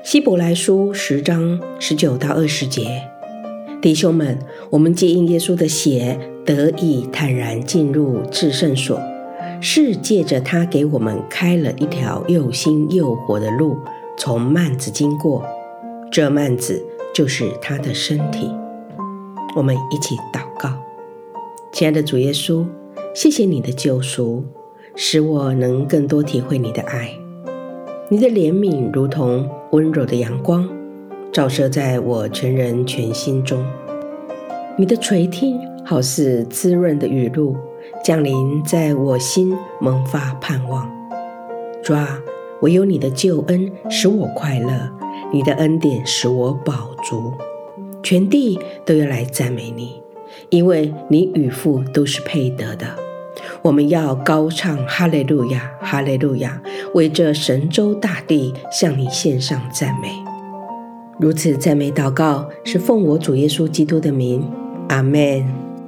希伯来书10章19到20节，弟兄们，我们皆因耶稣的血得以坦然进入至圣所，是借着他给我们开了一条又新又活的路，从幔子经过，这幔子就是他的身体。我们一起祷告。亲爱的主耶稣，谢谢你的救赎，使我能更多体会你的爱。你的怜悯如同温柔的阳光，照射在我全人全心中。你的垂听好似滋润的雨露，降临在我心，萌发盼望。主啊，唯有你的救恩使我快乐，你的恩典使我饱足。全地都要来赞美你，因为你与父都是配得的。我们要高唱哈利路亚，哈利路亚，为这神州大地向你献上赞美。如此赞美祷告，是奉我主耶稣基督的名，阿们。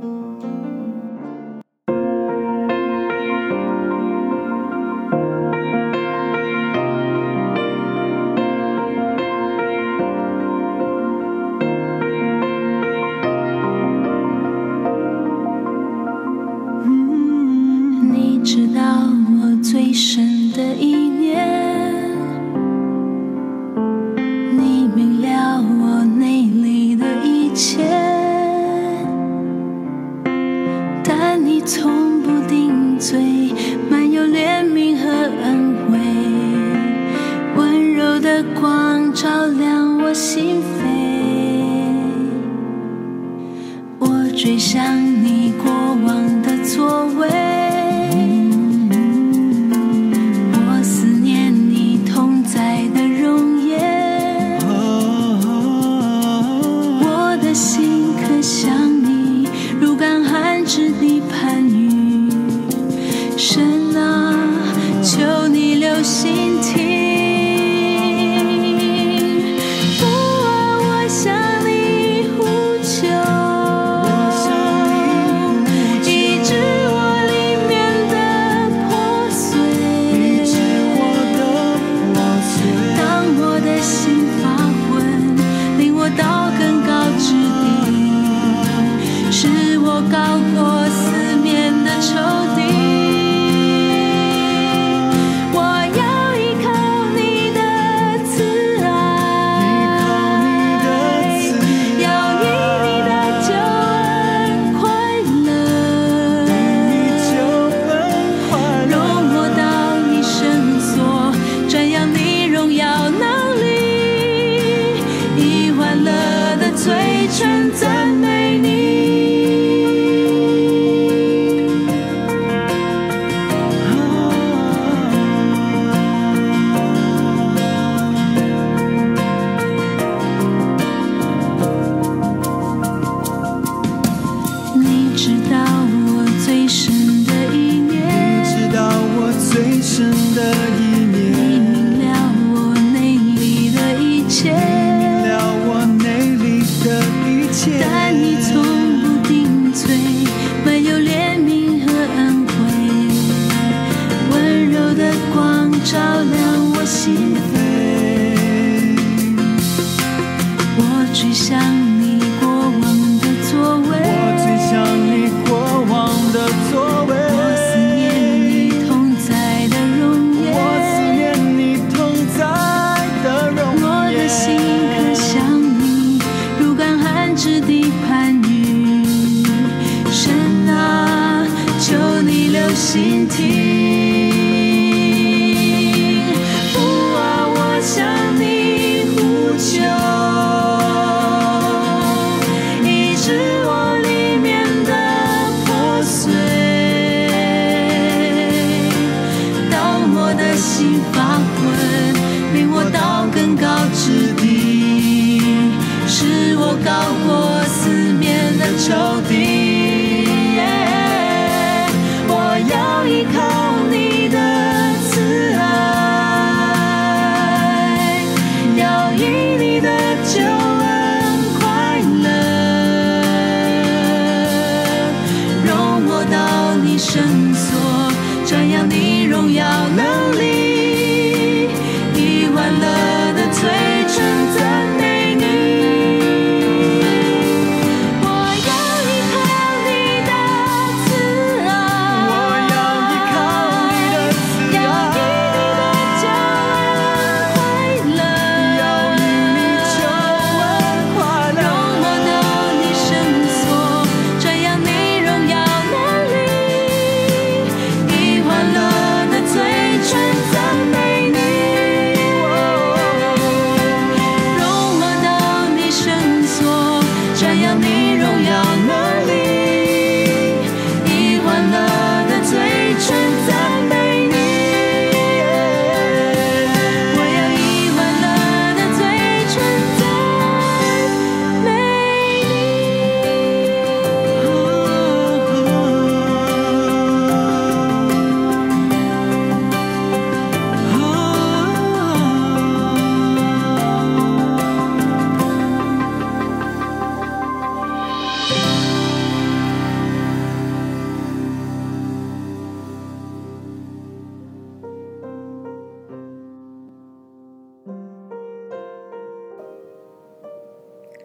你知道我最深的意念，你明了我内里的一切，但你从不定罪，满有怜悯和恩惠，温柔的光照亮我心扉。我追想你过往的作为，之地盼雨，神啊，求你留心听。我向你呼求，医治我里面的破碎，当我的心发昏，领我到更高之地，使我高过四面的仇敌。我要依靠你的慈爱，要以你的救恩快乐，容我到你圣所，瞻仰你荣耀能力，以欢乐的嘴唇赞美你。你知道我最深的意念，你明了我内里的一切，但你从不定罪，满有怜悯和恩惠，温柔的光照亮我心扉。我追想你过往的作为，我思念你同在的容颜，我的心可想你，如干旱之地盼雨。神啊，求你留心听。我向你呼求，医治我里面的破碎，当我的心发昏，领我到更高之地，使我高过四面的仇敌。我要依靠你的慈爱，要以你的救恩快乐，容我到你圣所，瞻仰你荣耀能力，以欢乐的嘴唇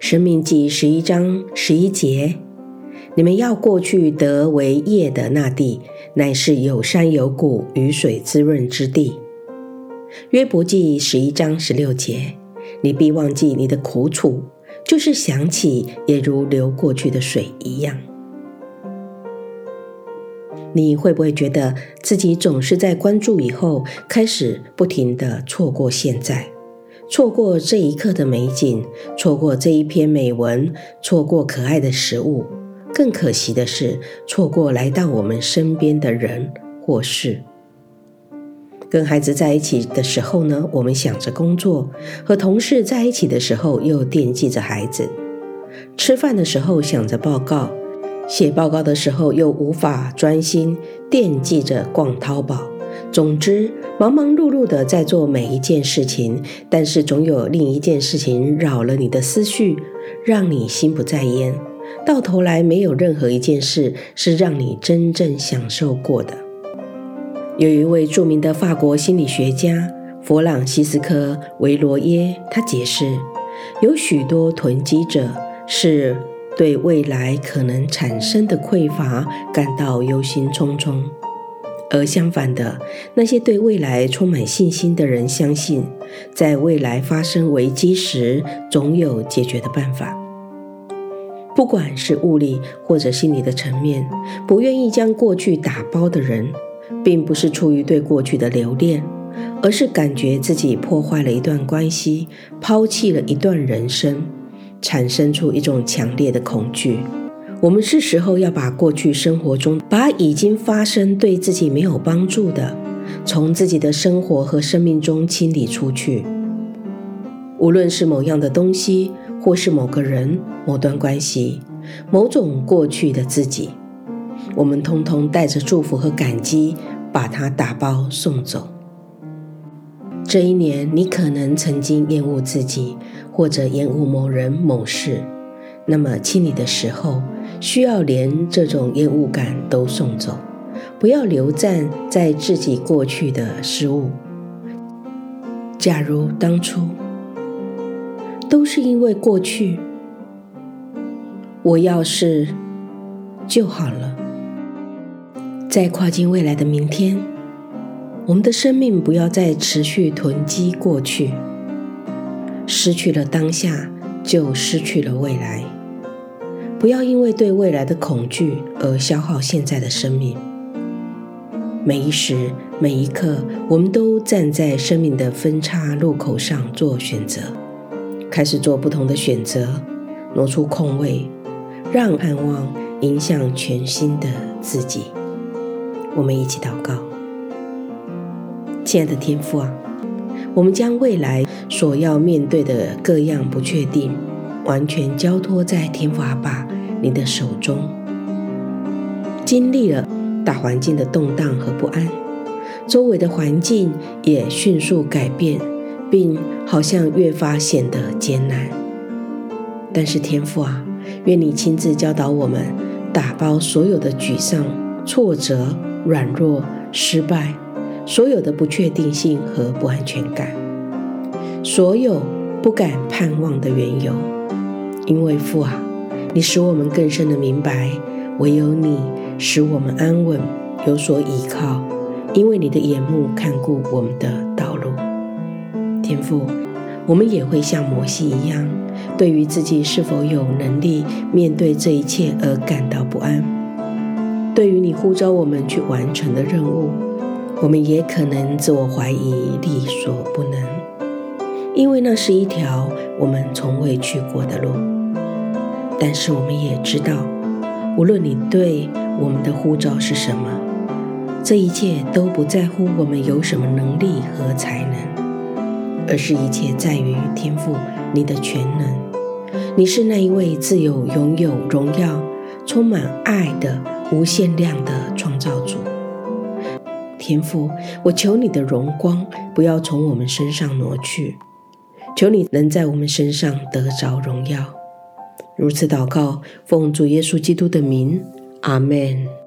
申命记11章11节，你们要过去得为业的那地，乃是有山有谷，雨水滋润之地。约伯记11章16节，你必忘记你的苦楚，就是想起也如流过去的水一样。你会不会觉得自己总是在关注以后，开始不停地错过现在，错过这一刻的美景，错过这一篇美文，错过可爱的食物，更可惜的是，错过来到我们身边的人或事。跟孩子在一起的时候呢，我们想着工作；和同事在一起的时候，又惦记着孩子；吃饭的时候想着报告，写报告的时候又无法专心，惦记着逛淘宝。总之，忙忙碌碌的在做每一件事情，但是总有另一件事情扰了你的思绪，让你心不在焉。到头来，没有任何一件事是让你真正享受过的。有一位著名的法国心理学家弗朗西斯科·维罗耶，他解释，有许多囤积者是对未来可能产生的匮乏感到忧心忡忡，而相反的，那些对未来充满信心的人相信，在未来发生危机时，总有解决的办法。不管是物理或者心理的层面，不愿意将过去打包的人，并不是出于对过去的留恋，而是感觉自己破坏了一段关系，抛弃了一段人生，产生出一种强烈的恐惧。我们是时候要把过去生活中把已经发生对自己没有帮助的，从自己的生活和生命中清理出去。无论是某样的东西，或是某个人、某段关系、某种过去的自己，我们通通带着祝福和感激，把它打包送走。这一年，你可能曾经厌恶自己，或者厌恶某人某事，那么清理的时候，需要连这种厌恶感都送走，不要留赞在自己过去的失误。假如当初都是因为过去，我要是就好了。在跨进未来的明天，我们的生命不要再持续囤积过去，失去了当下就失去了未来。不要因为对未来的恐惧而消耗现在的生命。每一时每一刻，我们都站在生命的分岔路口上做选择，开始做不同的选择，挪出空位，让盼望影响全新的自己。我们一起祷告。亲爱的天父啊，我们将未来所要面对的各样不确定，完全交托在天父阿爸你的手中。经历了大环境的动荡和不安，周围的环境也迅速改变，并好像越发显得艰难。但是天父啊，愿你亲自教导我们，打包所有的沮丧、挫折、软弱、失败，所有的不确定性和不安全感，所有不敢盼望的缘由。因为父啊，你使我们更深的明白，唯有你使我们安稳，有所依靠，因为你的眼目看顾我们的道路。天父，我们也会像摩西一样，对于自己是否有能力面对这一切而感到不安。对于你呼召我们去完成的任务，我们也可能自我怀疑，力所不能，因为那是一条我们从未去过的路。但是我们也知道，无论你对我们的呼召是什么，这一切都不在乎我们有什么能力和才能，而是一切在于天父你的全能。你是那一位自有拥有荣耀、充满爱的无限量的创造主。天父，我求你的荣光不要从我们身上挪去，求你能在我们身上得着荣耀。如此祷告，奉主耶稣基督的名，阿们。